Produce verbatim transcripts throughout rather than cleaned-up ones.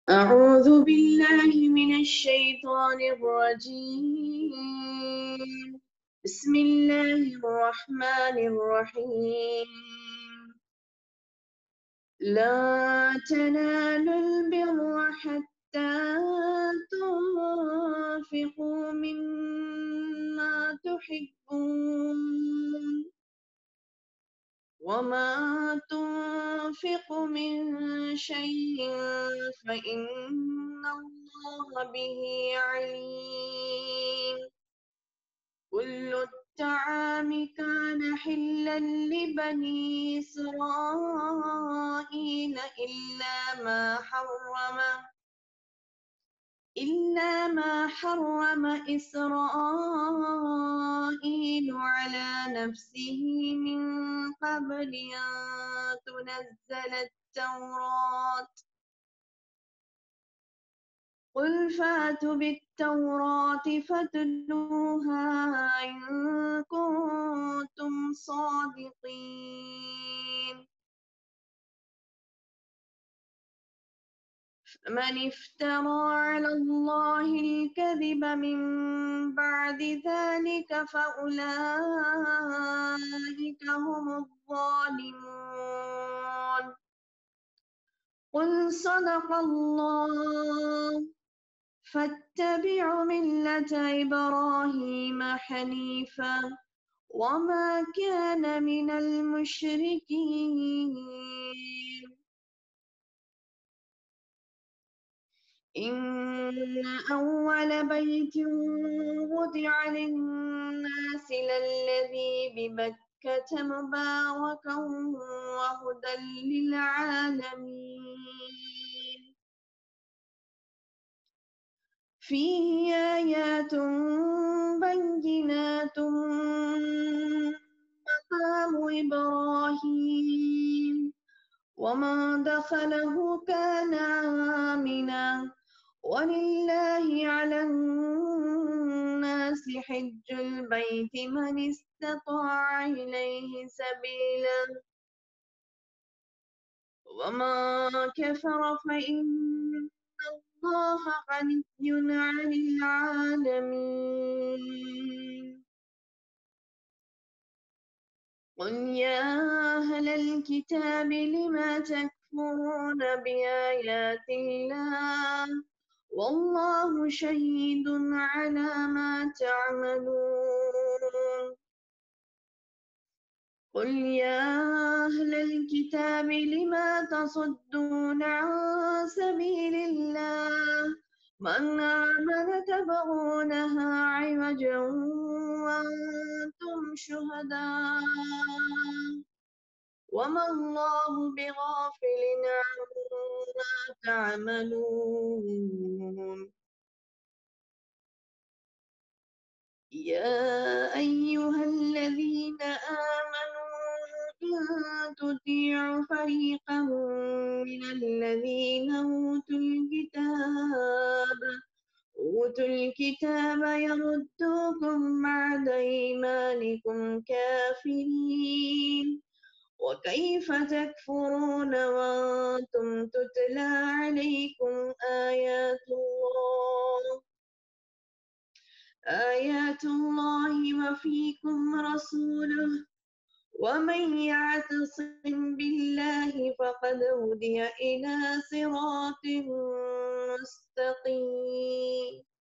أعوذ بالله من الشيطان الرجيم بسم الله الرحمن الرحيم لا تنالوا البر حتى تنفقوا مما تحبون وما تنفق من شيء فإن الله به عليم كل الطعام كان حلا لبني إسرائيل إلا ما حرم إلا ما حرم إسرائيل على نفسه من قبل أن تنزل التوراة قل فاتوا بالتوراة فاتلوها إن كنتم صادقين من افترى على الله الكذب من بعد ذلك فأولئك هم الظالمون قل صدق الله فاتبعوا ملة إبراهيم حنيفا وما كان من المشركين إن أول بيت وضع للناس للذي ببكة مباركا وهدى للعالمين فيه آيات بينات مقام إبراهيم وما دخله كان آمنا ولله على الناس حج البيت من استطاع إليه سبيلا وما كفر فإن الله غني عن العالمين قل يا أهل الكتاب لم تكفرون بآيات الله والله شهيد على ما تعملون قل يا أهل الكتاب لم تصدون عن سبيل الله من آمن تبغونها عوجا وأنتم شهداء وما الله بغافل عما تعملون يا أيها الذين آمنوا إن تطيعوا فريقا من الذين أوتوا الكتاب أوتوا الكتاب يردوكم بعد إيمانكم كافرين وكيف تكفرون وأنتم تتلى عليكم آيات الله آيات الله وفيكم رسوله ومن يعتصم بالله فقد هدي إلى صراط مستقيم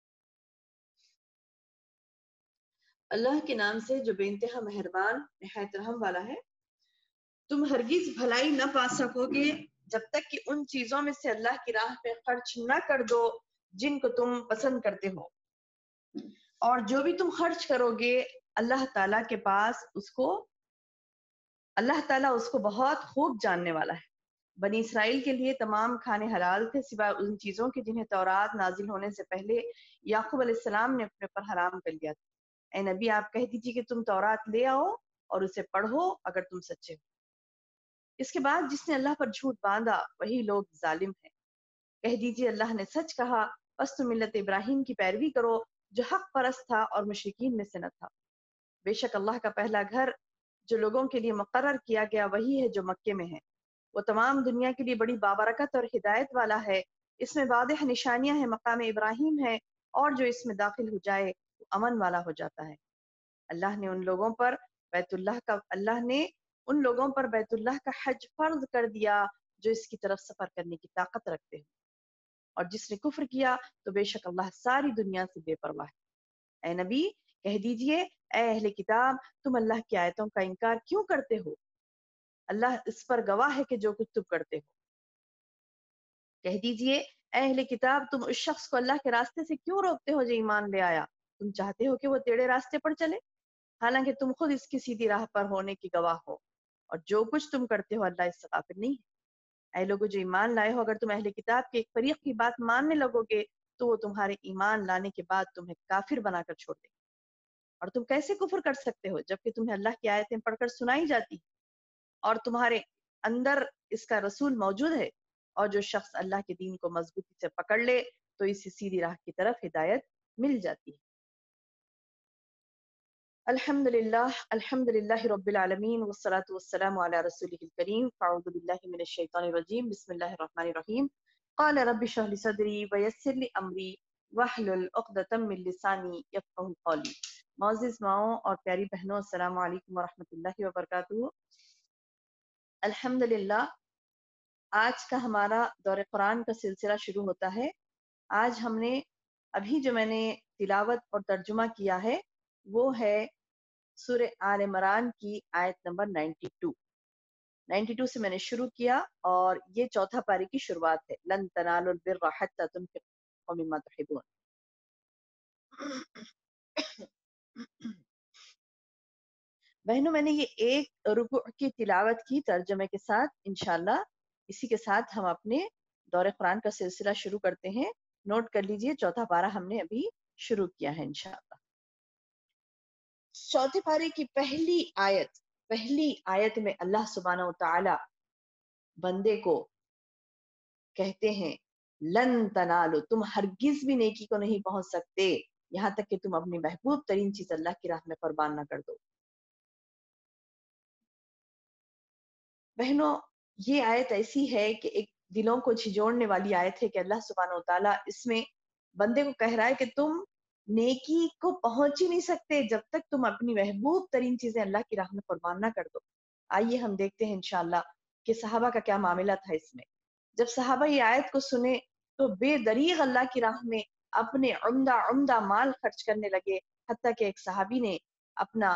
اللہ کے نام سے جو بے انتہا مہربان نہایت رحم والا ہے تم ہرگز بھلائی نہ پا سکو گے جب تک کہ ان چیزوں میں سے اللہ کی راہ پہ خرچ نہ کر دو جن کو تم پسند کرتے ہو اور جو بھی تم خرچ کرو گے اللہ تعالیٰ کے پاس اس کو اللہ تعالیٰ اس کو بہت خوب جاننے والا ہے بنی اسرائیل کے لیے تمام کھانے حلال تھے سوائے ان چیزوں کے جنہیں تورات نازل ہونے سے پہلے یعقوب علیہ السلام نے اپنے پر حرام کر لیا تھا اے نبی آپ کہہ دیجیے کہ تم تورات لے آؤ اور اسے پڑھو اگر تم سچے ہو اس کے بعد جس نے اللہ پر جھوٹ باندھا وہی لوگ ظالم ہیں کہہ دیجیے اللہ نے سچ کہا بس تم ملت ابراہیم کی پیروی کرو جو حق پرست تھا اور مشرکین میں سے نہ تھا بے شک اللہ کا پہلا گھر جو لوگوں کے لیے مقرر کیا گیا وہی ہے جو مکے میں ہے وہ تمام دنیا کے لیے بڑی بابرکت اور ہدایت والا ہے اس میں واضح نشانیاں ہیں، مقام ابراہیم ہے، اور جو اس میں داخل ہو جائے وہ امن والا ہو جاتا ہے۔ اللہ نے ان لوگوں پر بیت اللہ کا اللہ نے ان لوگوں پر بیت اللہ کا حج فرض کر دیا جو اس کی طرف سفر کرنے کی طاقت رکھتے ہیں، اور جس نے کفر کیا تو بے شک اللہ ساری دنیا سے بے پرواہ ہے۔ اے نبی کہہ دیجئے، اے اہل کتاب، تم اللہ کی آیتوں کا انکار کیوں کرتے ہو؟ اللہ اس پر گواہ ہے کہ جو کچھ تم کرتے ہو۔ کہہ دیجئے، اے اہل کتاب، تم اس شخص کو اللہ کے راستے سے کیوں روکتے ہو جو ایمان لے آیا؟ تم چاہتے ہو کہ وہ ٹیڑھے راستے پر چلے، حالانکہ تم خود اس کی سیدھی راہ پر ہونے کی گواہ ہو، اور جو کچھ تم کرتے ہو اللہ اس سے غافل نہیں ہے۔ اے لوگوں جو ایمان لائے ہو، اگر تم اہل کتاب کے ایک فریق کی بات ماننے لگو گے تو وہ تمہارے ایمان لانے کے بعد تمہیں کافر بنا کر چھوڑ دے گے، اور تم کیسے کفر کر سکتے ہو جبکہ تمہیں اللہ کی آیتیں پڑھ کر سنائی جاتی اور تمہارے اندر اس کا رسول موجود ہے، اور جو شخص اللہ کے دین کو مضبوطی سے پکڑ لے تو اسے سیدھی راہ کی طرف ہدایت مل جاتی ہے۔ الحمد للہ الحمد للہ رب العالمین والصلاة والسلام علی رسولہ الکریم، اعوذ باللہ من الشیطان الرجیم، بسم اللہ الرحمن الرحیم۔ قال رب اشرح لي صدری ویسر لي امری واحلل عقدۃ من لسانی یفقہوا قولی۔ معزز ماؤں اور پیاری بہنوں، السلام علیکم ورحمۃ اللہ وبرکاتہ۔ الحمد للہ آج کا ہمارا دور قرآن کا سلسلہ شروع ہوتا ہے۔ آج ہم نے ابھی جو میں نے تلاوت اور ترجمہ کیا ہے وہ ہے سورہ آل عمران کی آیت number ninety two ninety two سے میں نے شروع کیا، اور یہ چوتھا پاری کی شروعات ہے۔ لن تنالوا البر حتى تنفقوا مما تحبون۔ بہنوں، میں نے یہ ایک رکوع کی تلاوت کی ترجمے کے ساتھ، انشاءاللہ اسی کے ساتھ ہم اپنے دور قرآن کا سلسلہ شروع کرتے ہیں۔ نوٹ کر لیجئے، چوتھا پارہ ہم نے ابھی شروع کیا ہے انشاءاللہ۔ چوتھے پارے کی پہلی آیت پہلی آیت میں اللہ سبحانہ و تعالی بندے کو کہتے ہیں لن تنالو، تم ہرگز بھی نیکی کو نہیں پہنچ سکتے یہاں تک کہ تم اپنی محبوب ترین چیز اللہ کی راہ میں قربان نہ کر دو۔ بہنوں، یہ آیت ایسی ہے کہ ایک دلوں کو جھنجھوڑنے والی آیت ہے کہ اللہ سبحانہ و تعالیٰ اس میں بندے کو کہہ رہا ہے کہ تم نیکی کو پہنچ ہی نہیں سکتے جب تک تم اپنی محبوب ترین چیزیں اللہ کی راہ میں قربان نہ کر دو۔ آئیے ہم دیکھتے ہیں انشاءاللہ کہ صحابہ کا کیا معاملہ تھا اس میں۔ جب صحابہ یہ آیت کو سنے تو بے دریغ اللہ کی راہ میں اپنے عمدہ عمدہ مال خرچ کرنے لگے، حتیٰ کہ ایک صحابی نے اپنا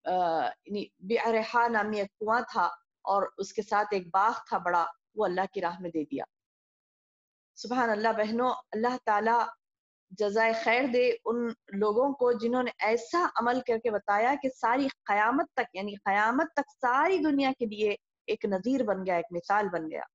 بئرحا نامی ایک کنواں تھا اور اس کے ساتھ ایک باغ تھا بڑا، وہ اللہ کی راہ میں دے دیا۔ سبحان اللہ بہنوں، اللہ تعالیٰ جزائے خیر دے ان لوگوں کو جنہوں نے ایسا عمل کر کے بتایا کہ ساری قیامت تک یعنی قیامت تک ساری دنیا کے لیے ایک نظیر بن گیا، ایک مثال بن گیا۔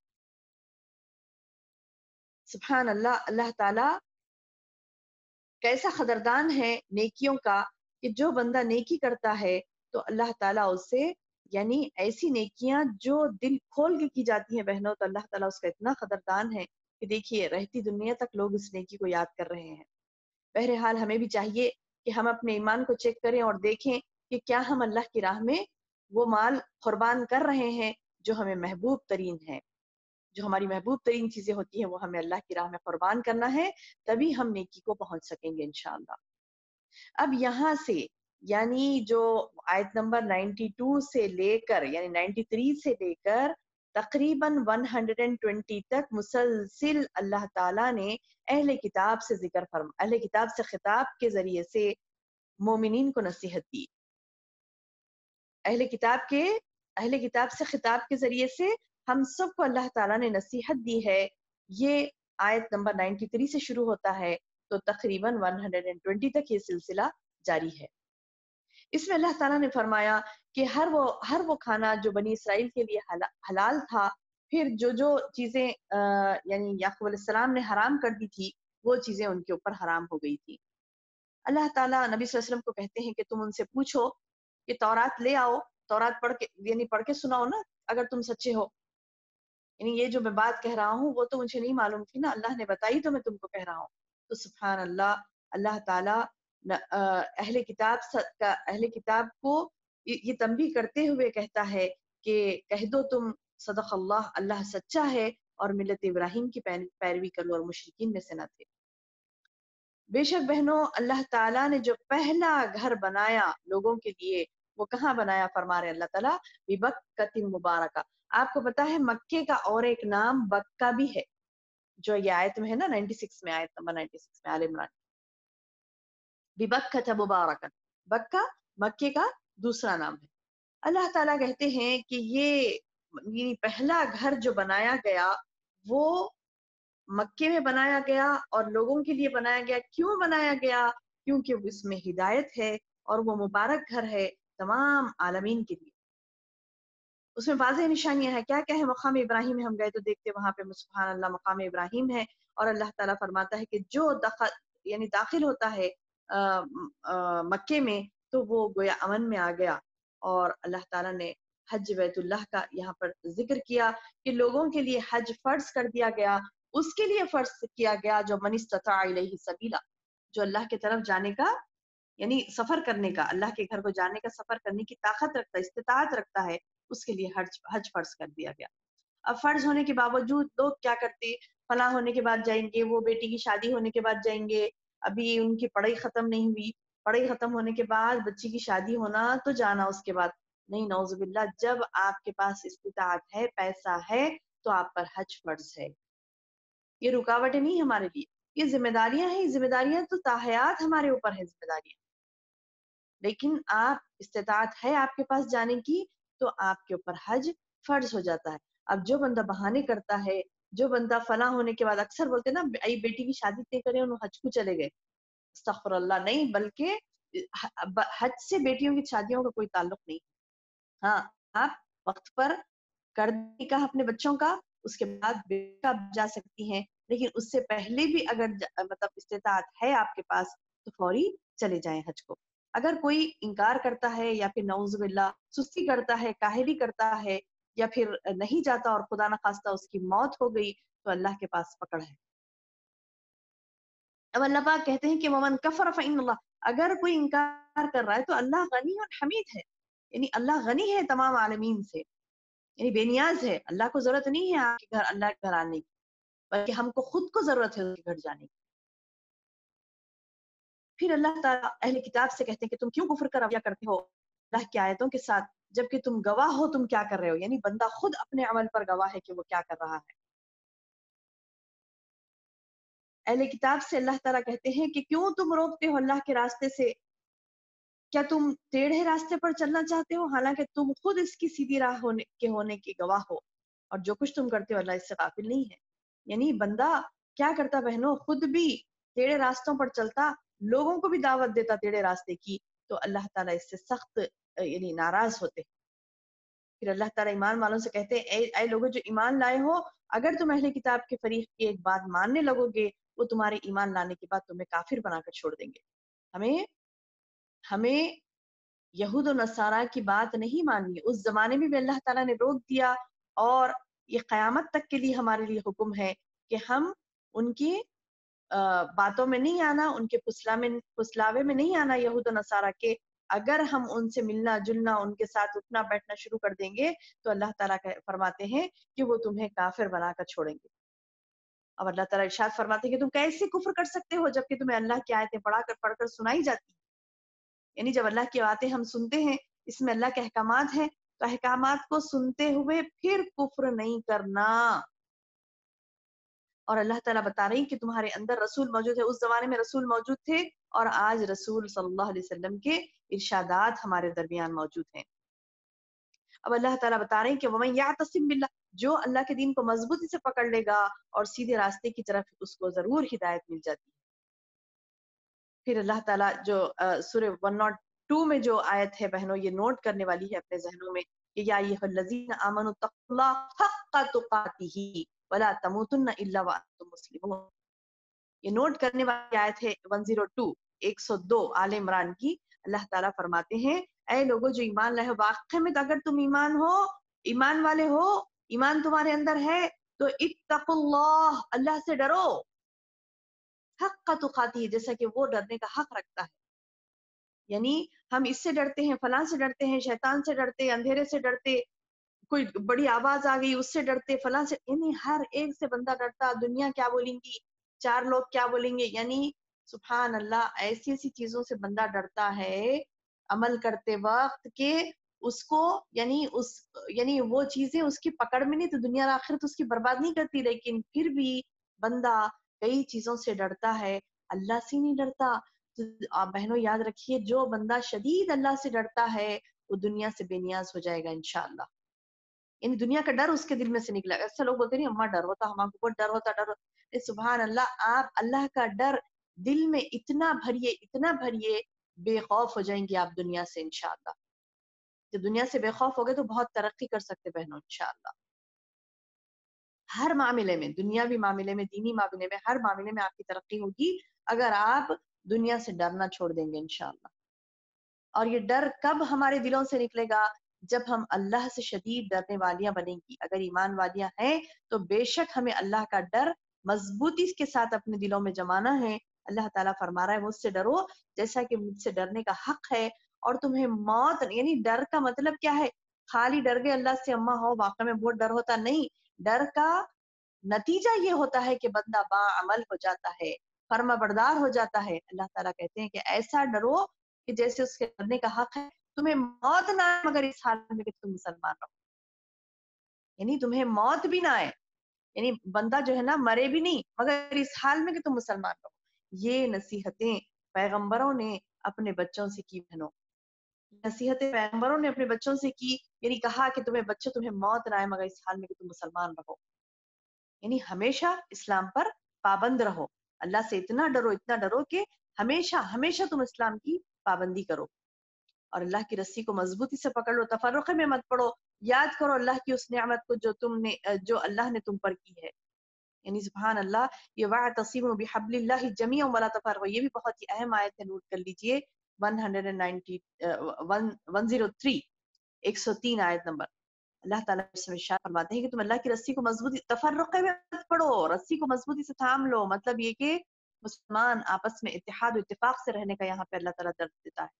سبحان اللہ، اللہ تعالیٰ کیسا قدردان ہے نیکیوں کا کہ جو بندہ نیکی کرتا ہے تو اللہ تعالیٰ اس سے یعنی ایسی نیکیاں جو دل کھول کے کی جاتی ہیں بہنوں، تو اللہ تعالیٰ اس کا اتنا قدردان ہے کہ دیکھیے رہتی دنیا تک لوگ اس نیکی کو یاد کر رہے ہیں۔ بہرحال ہمیں بھی چاہیے کہ ہم اپنے ایمان کو چیک کریں اور دیکھیں کہ کیا ہم اللہ کی راہ میں وہ مال قربان کر رہے ہیں جو ہمیں محبوب ترین ہے۔ جو ہماری محبوب ترین چیزیں ہوتی ہیں وہ ہمیں اللہ کی راہ میں قربان کرنا ہے، تبھی ہم نیکی کو پہنچ سکیں گے انشاءاللہ۔ اب یہاں سے یعنی جو آیت نمبر نائنٹی ٹو سے لے کر یعنی نائنٹی تھری سے لے کر تقریباً ون ہنڈریڈ ٹوینٹی تک مسلسل اللہ تعالیٰ نے اہل کتاب سے ذکر فرما اہل کتاب سے خطاب کے ذریعے سے مومنین کو نصیحت دی۔ اہل کتاب کے اہل کتاب سے خطاب کے ذریعے سے ہم سب کو اللہ تعالیٰ نے نصیحت دی ہے۔ یہ آیت نمبر نائنٹی تھری سے شروع ہوتا ہے تو تقریباً ون ہنڈریڈ ٹوینٹی تک یہ سلسلہ جاری ہے۔ اس میں اللہ تعالیٰ نے فرمایا کہ ہر وہ ہر وہ کھانا جو بنی اسرائیل کے لیے حلال تھا، پھر جو جو چیزیں یعنی یعقوب علیہ السلام نے حرام کر دی تھی وہ چیزیں ان کے اوپر حرام ہو گئی تھی۔ اللہ تعالیٰ نبی صلی اللہ علیہ وسلم کو کہتے ہیں کہ تم ان سے پوچھو کہ تورات لے آؤ، تورات پڑھ کے یعنی پڑھ کے سناؤ نا اگر تم سچے ہو۔ یعنی یہ جو میں بات کہہ رہا ہوں وہ تو مجھے نہیں معلوم تھی نا، اللہ نے بتائی تو میں تم کو کہہ رہا ہوں۔ تو سبحان اللہ، اللہ تعالیٰ اہل کتاب کا اہل کتاب کو یہ تنبیہ کرتے ہوئے کہتا ہے کہ کہہ دو تم صدق اللہ، اللہ سچا ہے اور ملت ابراہیم کی پیروی کرو اور مشرکین میں سے نہ تھے۔ بے شک بہنوں، اللہ تعالیٰ نے جو پہلا گھر بنایا لوگوں کے لیے وہ کہاں بنایا؟ فرما رہے اللہ تعالیٰ ببکۃ مبارکہ۔ آپ کو پتا ہے مکے کا اور ایک نام بکہ بھی ہے، جو یہ آیت میں ہے نا ننانوے میں، آیت نمبر ننانوے میں آل عمران، ببکۃ مبارکہ، بکہ مکے کا دوسرا نام ہے۔ اللہ تعالیٰ کہتے ہیں کہ یہ یہ پہلا گھر جو بنایا گیا وہ مکے میں بنایا گیا اور لوگوں کے لیے بنایا گیا۔ کیوں بنایا گیا؟ کیونکہ اس میں ہدایت ہے اور وہ مبارک گھر ہے تمام عالمین کے لیے۔ اس میں واضح نشانیاں ہیں، کیا کیا ہے؟ مقام ابراہیم میں ہم گئے تو دیکھتے وہاں پہ سبحان اللہ مقام ابراہیم ہے، اور اللہ تعالیٰ فرماتا ہے کہ جو دخل یعنی داخل ہوتا ہے آ, آ, مکے میں تو وہ گویا امن میں آ گیا۔ اور اللہ تعالیٰ نے حج بیت اللہ کا یہاں پر ذکر کیا کہ لوگوں کے لیے حج فرض کر دیا گیا، اس کے لیے فرض کیا گیا جو من استطاع الیہ سبیلا، جو اللہ کی طرف جانے کا یعنی سفر کرنے کا، اللہ کے گھر کو جانے کا سفر کرنے کی طاقت رکھتا ہے، استطاعت رکھتا ہے، اس کے لیے حج حج فرض کر دیا گیا۔ اب فرض ہونے کے باوجود لوگ کیا کرتے؟ فلاں ہونے کے بعد جائیں گے، وہ بیٹی کی شادی ہونے کے بعد جائیں گے، ابھی ان کی پڑھائی ختم نہیں ہوئی، پڑھائی ختم ہونے کے بعد بچی کی شادی ہونا تو جانا اس کے بعد نہیں، نعوذ باللہ، جب آپ کے پاس استطاعت ہے، پیسہ ہے تو آپ پر حج فرض ہے۔ یہ رکاوٹیں نہیں ہمارے لیے، یہ ذمہ داریاں ہیں، ذمہ داریاں تو تاحیات ہمارے اوپر ہے ذمہ داریاں، لیکن آپ استطاعت ہے آپ کے پاس جانے کی تو آپ کے اوپر حج فرض ہو جاتا ہے۔ اب جو بندہ بہانے کرتا ہے، جو بندہ فلاں ہونے کے بعد اکثر بولتے نا ای بیٹی کی شادی طے کرے انہوں حج کو چلے گئے، استغفر اللہ، نہیں، بلکہ حج سے بیٹیوں کی شادیوں کا کوئی تعلق نہیں۔ ہاں، آپ وقت پر کر نکاح اپنے بچوں کا، اس کے بعد بیٹا جا سکتی ہیں، لیکن اس سے پہلے بھی اگر مطلب استطاعت ہے آپ کے پاس تو فوری چلے جائیں حج کو۔ اگر کوئی انکار کرتا ہے یا پھر نعوذ باللہ سستی کرتا ہے، کاہلی کرتا ہے، یا پھر نہیں جاتا اور خدا نخواستہ اس کی موت ہو گئی تو اللہ کے پاس پکڑ ہے۔ اب اللہ پاک کہتے ہیں کہ ومن کفر فإن اللہ، اگر کوئی انکار کر رہا ہے تو اللہ غنی اور حمید ہے، یعنی اللہ غنی ہے تمام عالمین سے، یعنی بے نیاز ہے، اللہ کو ضرورت نہیں ہے آپ کے گھر اللہ کے گھر آنے کی، بلکہ ہم کو خود کو ضرورت ہے اس کے گھر جانے کی۔ پھر اللہ تعالیٰ اہل کتاب سے کہتے ہیں کہ تم کیوں کفر کا رویہ کرتے ہو اللہ کی آیتوں کے ساتھ، جبکہ تم گواہ ہو تم کیا کر رہے ہو، یعنی بندہ خود اپنے عمل پر گواہ ہے کہ وہ کیا کر رہا ہے۔ اہل کتاب سے اللہ تعالیٰ کہتے ہیں کہ کیوں تم روکتے ہو اللہ کے راستے سے، کیا تم ٹیڑھے راستے پر چلنا چاہتے ہو، حالانکہ تم خود اس کی سیدھی راہ ہونے کے ہونے کی گواہ ہو، اور جو کچھ تم کرتے ہو اللہ اس سے غافل نہیں ہے۔ یعنی بندہ کیا کرتا بہنوں، خود بھی ٹیڑھے راستوں پر چلتا، لوگوں کو بھی دعوت دیتا ٹیڑھے راستے کی، تو اللہ تعالیٰ اس سے سخت یعنی ناراض ہوتے۔ پھر اللہ تعالیٰ ایمان والوں سے کہتے ہیں اے, اے لوگوں جو ایمان لائے ہو، اگر تم اہل کتاب کے فریق کی ایک بات ماننے لگو گے وہ تمہارے ایمان لانے کے بعد تمہیں کافر بنا کر چھوڑ دیں گے۔ ہمیں ہمیں یہود و نصارہ کی بات نہیں ماننی، اس زمانے میں بھی اللہ تعالیٰ نے روک دیا، اور یہ قیامت تک کے لیے ہمارے لیے حکم ہے کہ ہم ان کی باتوں میں نہیں آنا، ان کے پسلاوے میں نہیں آنا یہود و نصارہ کے۔ اگر ہم ان سے ملنا جلنا، ان کے ساتھ اٹھنا بیٹھنا شروع کر دیں گے تو اللہ تعالیٰ فرماتے ہیں کہ وہ تمہیں کافر بنا کر چھوڑیں گے۔ اب اللہ تعالیٰ ارشاد فرماتے ہیں کہ تم کیسے کفر کر سکتے ہو جبکہ تمہیں اللہ کی آیتیں پڑھا کر پڑھ کر سنائی جاتی ہیں، یعنی جب اللہ کی باتیں ہم سنتے ہیں، اس میں اللہ کے احکامات ہیں، تو احکامات کو سنتے ہوئے پھر کفر نہیں کرنا۔ اور اللہ تعالیٰ بتا رہی کہ تمہارے اندر رسول موجود ہے، اس زمانے میں رسول موجود تھے اور آج رسول صلی اللہ علیہ وسلم کے ارشادات ہمارے درمیان موجود ہیں۔ اب اللہ تعالیٰ بتا رہے ہیں کہ وَمَن يَعْتَصِم بِاللَّهِ، جو اللہ کے دین کو مضبوطی سے پکڑ لے گا اور سیدھے راستے کی طرف اس کو ضرور ہدایت مل جاتی ہے۔ پھر اللہ تعالیٰ جو سورہ ایک سو دو میں جو آیت ہے بہنوں، یہ نوٹ کرنے والی ہے اپنے ذہنوں میں کہ یا ایھا الذین آمنوا اتقوا اللہ حق تقاتہ ولا تموتن الا وانتم مسلمون۔ یہ نوٹ کرنے والی آیت ہے ایک سو دو ایک سو دو آل عمران کی۔ اللہ تعالیٰ فرماتے ہیں اے لوگوں جو ایمان لائے ہو، واقع میں اگر تم ایمان ہو، ایمان والے ہو، ایمان تمہارے اندر ہے تو اتقوا اللہ، اللہ سے ڈرو، حق تقاتہ، جیسا کہ وہ ڈرنے کا حق رکھتا ہے۔ یعنی ہم اس سے ڈرتے ہیں، فلاں سے ڈرتے ہیں، شیطان سے ڈرتے، اندھیرے سے ڈرتے، کوئی بڑی آواز آ گئی اس سے ڈرتے، فلاں سے، یعنی ہر ایک سے بندہ ڈرتا، دنیا کیا بولیں گی، چار لوگ کیا بولیں گے، یعنی سبحان اللہ ایسی ایسی چیزوں سے بندہ ڈرتا ہے عمل کرتے وقت کہ اس کو یعنی اس یعنی وہ چیزیں اس کی پکڑ میں نہیں تو دنیا اور آخرت اس کی برباد نہیں کرتی، لیکن پھر بھی بندہ کئی چیزوں سے ڈرتا ہے، اللہ سے نہیں ڈرتا۔ تو آپ بہنوں یاد رکھیے، جو بندہ شدید اللہ سے ڈرتا ہے وہ دنیا سے بے نیاز ہو جائے گا انشاءاللہ، یعنی دنیا کا ڈر اس کے دل میں سے نکلے گا۔ ایسے لوگ بولتے نہیں اماں ڈر ہوتا، ہمارا کو بہت ڈر ہوتا ڈر ہوتا، سبحان اللہ، آپ اللہ کا ڈر دل میں اتنا بھریے اتنا بھریے، بے خوف ہو جائیں گے آپ دنیا سے انشاءاللہ۔ جب دنیا سے بے خوف ہو گئے تو بہت ترقی کر سکتے بہنوں انشاءاللہ، ہر معاملے میں، دنیاوی معاملے میں، دینی معاملے میں، ہر معاملے میں آپ کی ترقی ہوگی اگر آپ دنیا سے ڈرنا چھوڑ دیں گے انشاءاللہ۔ اور یہ ڈر کب ہمارے دلوں سے نکلے گا؟ جب ہم اللہ سے شدید ڈرنے والیاں بنیں گی۔ اگر ایمان والیاں ہیں تو بے شک ہمیں اللہ کا ڈر مضبوطی کے ساتھ اپنے دلوں میں جمانا ہے۔ اللہ تعالیٰ فرما رہا ہے مجھ سے ڈرو جیسا کہ مجھ سے ڈرنے کا حق ہے، اور تمہیں موت، یعنی ڈر کا مطلب کیا ہے؟ خالی ڈر گئے اللہ سے اماں ہو واقع میں بہت ڈر ہوتا نہیں، ڈر کا نتیجہ یہ ہوتا ہے کہ بندہ با عمل ہو جاتا ہے، فرما بردار ہو جاتا ہے۔ اللہ تعالیٰ کہتے ہیں کہ ایسا ڈرو کہ جیسے اس کے ڈرنے کا حق ہے، تمہیں موت نہ آئے مگر اس حال میں کہ تم مسلمان رہو، یعنی تمہیں موت بھی نہ آئے، یعنی بندہ جو ہے نا مرے بھی نہیں مگر اس حال میں کہ تم مسلمان رہو۔ یہ نصیحتیں پیغمبروں نے اپنے بچوں سے کی بہنوں، نصیحتیں پیغمبروں نے اپنے بچوں سے کی، یعنی کہا کہ تمہیں بچوں تمہیں موت نہ آئے مگر اس حال میں کہ تم مسلمان رہو، یعنی ہمیشہ اسلام پر پابند رہو، اللہ سے اتنا ڈرو اتنا ڈرو کہ ہمیشہ ہمیشہ تم اسلام کی پابندی کرو، اور اللہ کی رسی کو مضبوطی سے پکڑ لو، تفرقے میں مت پڑو، یاد کرو اللہ کی اس نعمت کو جو تم نے جو اللہ نے تم پر کی ہے، یعنی سبحان اللہ، یہ وَاعْتَصِمُوا بِحَبْلِ اللَّهِ جَمِيعًا وَلَا تَفَرَّقُوا، یہ بھی بہت ہی اہم آیت ہے، نوٹ کر لیجئے، ایک سو تین آیت نمبر۔ اللہ تعالیٰ اس میں ارشاد فرماتے ہیں کہ تم اللہ کی رسی کو مضبوطی، تفرقے میں مت پڑو، رسی کو مضبوطی سے تھام لو، مطلب یہ کہ مسلمان آپس میں اتحاد و اتفاق سے رہنے کا یہاں پہ اللہ تعالیٰ درد دیتا ہے۔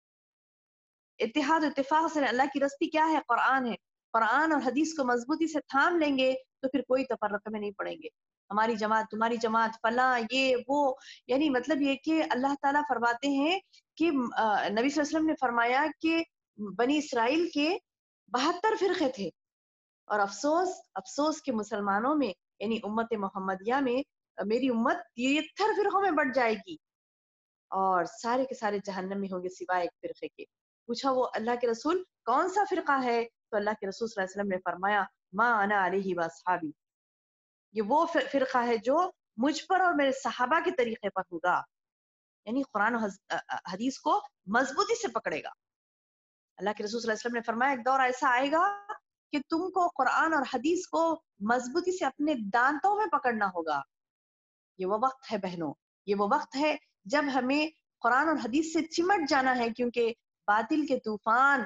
اتحاد و اتفاق سے اللہ کی رسی کیا ہے؟ قرآن ہے، قرآن اور حدیث کو مضبوطی سے تھام لیں گے تو پھر کوئی تفرقے میں نہیں پڑیں گے، ہماری جماعت تمہاری جماعت فلاں یہ وہ، یعنی مطلب یہ کہ اللہ تعالیٰ فرماتے ہیں کہ نبی صلی اللہ علیہ وسلم نے فرمایا کہ بنی اسرائیل کے بہتر فرقے تھے، اور افسوس افسوس کے مسلمانوں میں یعنی امت محمدیہ میں میری امت تہتر فرقوں میں بٹ جائے گی، اور سارے کے سارے جہنم میں ہوں گے سوائے ایک فرقے کے۔ پوچھا وہ اللہ کے رسول کون سا فرقہ ہے؟ تو اللہ کے رسول صلی اللہ علیہ وسلم نے فرمایا ما انا علیہ واصحابی، یہ وہ فرقہ ہے جو مجھ پر اور میرے صحابہ کے طریقے پر ہوگا، یعنی قرآن و حدیث کو مضبوطی سے پکڑے گا۔ اللہ کے رسول صلی اللہ علیہ وسلم نے فرمایا ایک دور ایسا آئے گا کہ تم کو قرآن اور حدیث کو مضبوطی سے اپنے دانتوں میں پکڑنا ہوگا۔ یہ وہ وقت ہے بہنوں، یہ وہ وقت ہے جب ہمیں قرآن اور حدیث سے چمٹ جانا ہے، کیونکہ باطل کے طوفان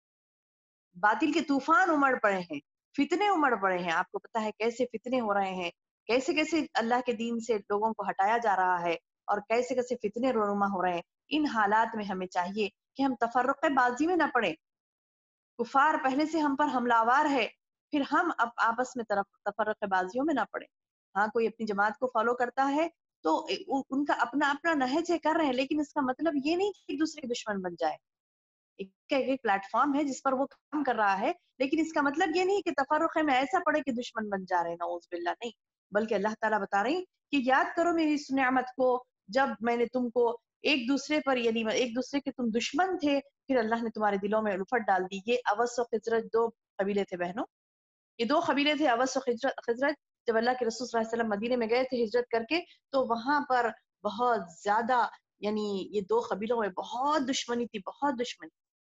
باطل کے طوفان امڑ پڑے ہیں، فتنے امڑ پڑے ہیں، آپ کو پتا ہے کیسے فتنے ہو رہے ہیں، کیسے کیسے اللہ کے دین سے لوگوں کو ہٹایا جا رہا ہے، اور کیسے کیسے فتنے رونما ہو رہے ہیں۔ ان حالات میں ہمیں چاہیے کہ ہم تفرقے بازی میں نہ پڑیں، کفار پہلے سے ہم پر حملہ آور ہے، پھر ہم اب آپس میں تفرقے بازیوں میں نہ پڑیں۔ ہاں کوئی اپنی جماعت کو فالو کرتا ہے تو ان کا اپنا اپنا نہج ہے، کر رہے ہیں، لیکن اس کا مطلب یہ نہیں کہ ایک دوسرے کے دشمن بن جائے۔ ایک ایک پلیٹ فارم ہے جس پر وہ کام کر رہا ہے، لیکن اس کا مطلب یہ نہیں کہ تفرقے میں ایسا پڑے کہ دشمن بن جا رہے ہیں، نعوذ باللہ، نہیں، بلکہ اللہ تعالیٰ بتا رہے ہیں کہ یاد کرو میری اس نعمت کو جب میں نے تم کو ایک دوسرے پر یعنی ایک دوسرے کے تم دشمن تھے، پھر اللہ نے تمہارے دلوں میں الفت ڈال دی۔ یہ اوس و خزرج دو قبیلے تھے بہنوں، یہ دو قبیلے تھے اوس و خزرج۔ جب اللہ کے رسول صلی اللہ علیہ وسلم مدینے میں گئے تھے ہجرت کر کے، تو وہاں پر بہت زیادہ یعنی یہ دو قبیلوں میں بہت دشمنی تھی، بہت دشمنی،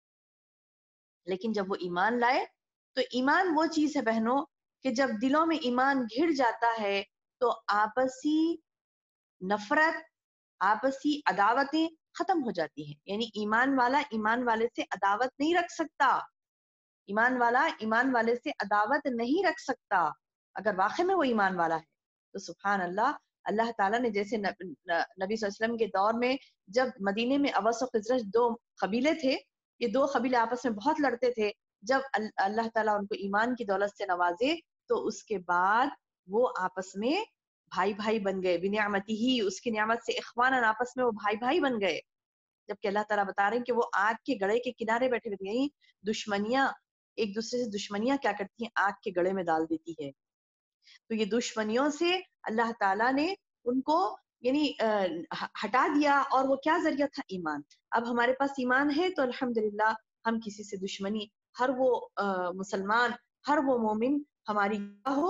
لیکن جب وہ ایمان لائے تو ایمان وہ چیز ہے بہنوں کہ جب دلوں میں ایمان گھڑ جاتا ہے تو آپسی نفرت، آپسی عداوتیں ختم ہو جاتی ہیں، یعنی ایمان والا ایمان والے سے عداوت نہیں رکھ سکتا، ایمان والا ایمان والے سے عداوت نہیں رکھ سکتا اگر واقع میں وہ ایمان والا ہے تو۔ سبحان اللہ، اللہ تعالیٰ نے جیسے نبی صلی اللہ علیہ وسلم کے دور میں جب مدینے میں اوس و خزرج دو قبیلے تھے، یہ دو قبیلے آپس میں بہت لڑتے تھے، جب اللہ تعالیٰ ان کو ایمان کی دولت سے نوازے تو اس کے بعد وہ آپس میں بھائی بھائی بن گئے، بنعمتی ہی، اس کی نعمت سے اخواناً آپس میں وہ بھائی بھائی بن گئے. جبکہ اللہ تعالیٰ بتا رہے ہیں کہ وہ آگ کے گڑھے کے کنارے بیٹھے ہوئے تھے. یعنی دشمنیاں ایک دوسرے سے دشمنیاں کیا کرتی ہیں؟ آگ کے گڑھے میں ڈال دیتی ہے. تو یہ دشمنیوں سے اللہ تعالیٰ نے ان کو یعنی ہٹا دیا، اور وہ کیا ذریعہ تھا؟ ایمان. اب ہمارے پاس ایمان ہے تو الحمدللہ ہم کسی سے دشمنی، ہر وہ مسلمان، ہر وہ مومن ہماری ہو،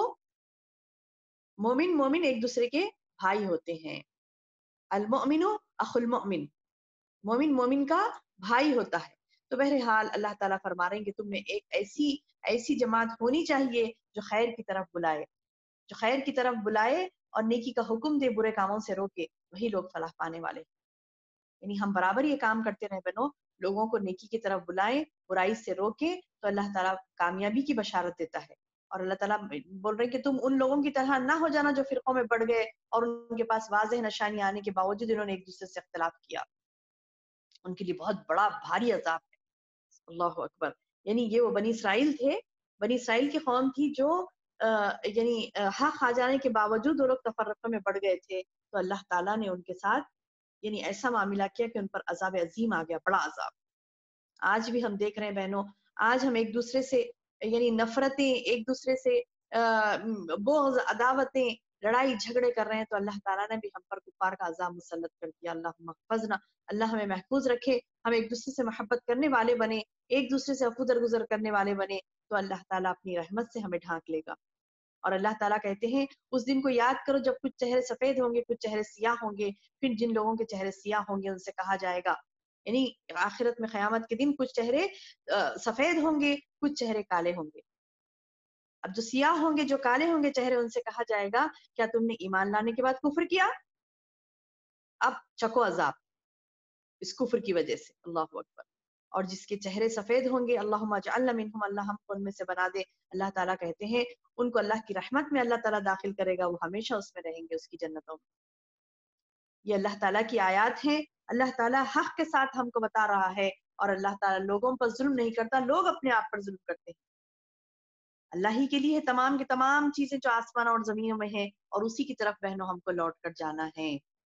مومن مومن ایک دوسرے کے بھائی ہوتے ہیں. المؤمن اخو المؤمن، مومن مومن کا بھائی ہوتا ہے. تو بہرحال اللہ تعالیٰ فرما رہے ہیں کہ تم نے ایک ایسی ایسی جماعت ہونی چاہیے جو خیر کی طرف بلائے، جو خیر کی طرف بلائے اور نیکی کا حکم دے، برے کاموں سے روکے، وہی لوگ فلاح پانے والے. یعنی ہم برابر یہ کام کرتے رہے بنو، لوگوں کو نیکی کی طرف بلائیں، برائی سے روکے، تو اللہ تعالیٰ کامیابی کی بشارت دیتا ہے. اور اللہ تعالیٰ بول رہے ہیں کہ تم ان لوگوں کی طرح نہ ہو جانا جو فرقوں میں بڑھ گئے اور ان کے پاس واضح نشانی آنے کے باوجود انہوں نے ایک دوسرے سے اختلاف کیا. ان کے لیے بہت بڑا بھاری عذاب ہے. اللہ اکبر. یعنی یہ وہ بنی اسرائیل تھے، بنی اسرائیل کی قوم تھی جو یعنی حق آ جانے کے باوجود وہ لوگ تفرقے میں بڑھ گئے تھے. تو اللہ تعالیٰ نے ان کے ساتھ یعنی ایسا معاملہ کیا کہ ان پر عذاب عظیم آ گیا، بڑا عذاب. آج بھی ہم دیکھ رہے ہیں بہنوں، آج ہم ایک دوسرے سے یعنی نفرتیں، ایک دوسرے سے بغض، عداوتیں، لڑائی جھگڑے کر رہے ہیں. تو اللہ تعالیٰ نے بھی ہم پر کفار کا عذاب مسلط کر دیا. اللہم احفظنا، اللہ ہمیں محفوظ رکھے، ہم ایک دوسرے سے محبت کرنے والے بنے، ایک دوسرے سے عفو درگزر کرنے والے بنے، تو اللہ تعالیٰ اپنی رحمت سے ہمیں ڈھانک لے گا. اور اللہ تعالیٰ کہتے ہیں اس دن کو یاد کرو جب کچھ چہرے سفید ہوں گے، کچھ چہرے سیاہ ہوں گے. پھر جن لوگوں کے چہرے سیاہ ہوں گے ان سے کہا جائے گا، یعنی آخرت میں قیامت کے دن کچھ چہرے سفید ہوں گے، کچھ چہرے کالے ہوں گے. اب جو سیاہ ہوں گے، جو کالے ہوں گے چہرے، ان سے کہا جائے گا کیا تم نے ایمان لانے کے بعد کفر کیا؟ اب چکو عذاب اس کفر کی وجہ سے. اللہ اکبر. اور جس کے چہرے سفید ہوں گے، اللہم اجعلنا منہم، اللہ ہم کو ان میں سے بنا دے. اللہ تعالیٰ کہتے ہیں ان کو اللہ کی رحمت میں اللہ تعالیٰ داخل کرے گا، وہ ہمیشہ اس میں رہیں گے، اس کی جنتوں میں. یہ اللہ تعالیٰ کی آیات ہیں. اللہ تعالیٰ حق کے ساتھ ہم کو بتا رہا ہے، اور اللہ تعالیٰ لوگوں پر ظلم نہیں کرتا، لوگ اپنے آپ پر ظلم کرتے ہیں. اللہ ہی کے لیے تمام کی تمام چیزیں جو آسمان اور زمینوں میں ہیں، اور اسی کی طرف بہنوں ہم کو لوٹ کر جانا ہے.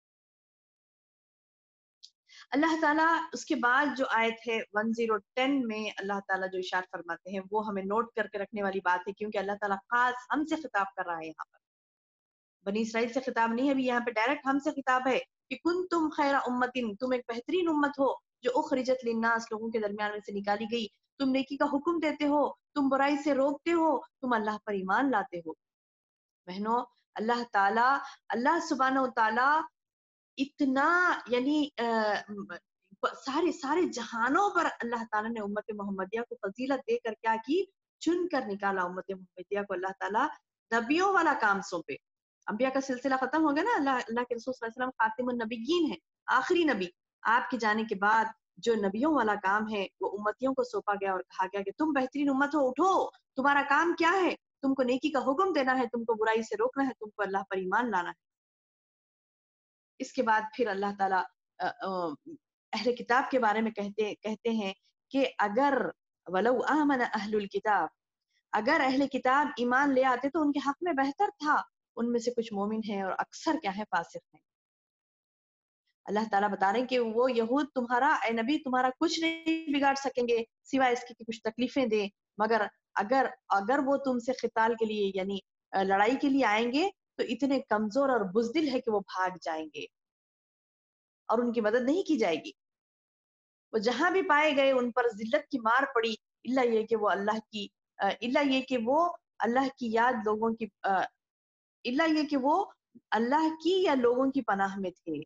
اللہ تعالیٰ اس کے بعد جو آیت ہے ون زیرو ٹین میں اللہ تعالیٰ جو ارشاد فرماتے ہیں وہ ہمیں نوٹ کر کے رکھنے والی بات ہے، کیونکہ اللہ تعالیٰ خاص ہم سے خطاب کر رہا ہے. یہاں پر بنی اسرائیل سے خطاب نہیں ہے، ابھی یہاں پہ ڈائریکٹ ہم سے خطاب ہے کہ کن تم خیر امتن، تم ایک بہترین امت ہو جو اخرجت للناس، لوگوں کے درمیان میں سے نکالی گئی. تم نیکی کا حکم دیتے ہو، تم برائی سے روکتے ہو، تم اللہ پر ایمان لاتے ہو. بہنوں اللہ تعالیٰ اللہ سبحانہ و تعالیٰ اتنا یعنی سارے سارے جہانوں پر اللہ تعالیٰ نے امت محمدیہ کو فضیلت دے کر کیا کی؟ چن کر نکالا امت محمدیہ کو. اللہ تعالیٰ نبیوں والا کام سونپے. انبیاء کا سلسلہ ختم ہو گیا نا، اللہ اللہ کے رسول صلی اللہ علیہ وسلم خاتم النبیین ہیں، آخری نبی. آپ کے جانے کے بعد جو نبیوں والا کام ہے وہ امتیوں کو سونپا گیا اور کہا گیا کہ تم بہترین امت ہو، اٹھو، تمہارا کام کیا ہے؟ تم کو نیکی کا حکم دینا ہے، تم کو برائی سے روکنا ہے، تم کو اللہ پر ایمان لانا ہے. اس کے بعد پھر اللہ تعالیٰ اہل کتاب کے بارے میں کہتے کہتے ہیں کہ اگر ولو آمن اہل الکتاب، اگر اہل کتاب ایمان لے آتے تو ان کے حق میں بہتر تھا. ان میں سے کچھ مومن ہیں اور اکثر کیا ہے؟ فاسق ہیں. اللہ تعالیٰ بتا رہے ہیں کہ وہ یہود تمہارا، اے نبی، تمہارا کچھ نہیں بگاڑ سکیں گے سوائے اس کی کہ کچھ تکلیفیں دیں، مگر اگر اگر وہ تم سے قتال کے لیے یعنی لڑائی کے لیے آئیں گے تو اتنے کمزور اور بزدل ہے کہ وہ بھاگ جائیں گے اور ان کی مدد نہیں کی جائے گی. وہ جہاں بھی پائے گئے ان پر ذلت کی مار پڑی، الا یہ کہ وہ اللہ کی الا یہ کہ وہ اللہ کی یاد لوگوں کی الا یہ کہ وہ اللہ کی یا لوگوں کی پناہ میں تھے.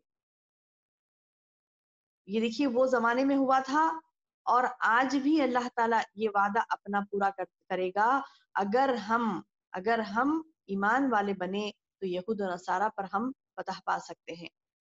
یہ دیکھیے وہ زمانے میں ہوا تھا، اور آج بھی اللہ تعالیٰ یہ وعدہ اپنا پورا کرے گا. اگر ہم اگر ہم ایمان والے بنے تو یہود و نصارہ پر ہم فتح پا سکتے ہیں.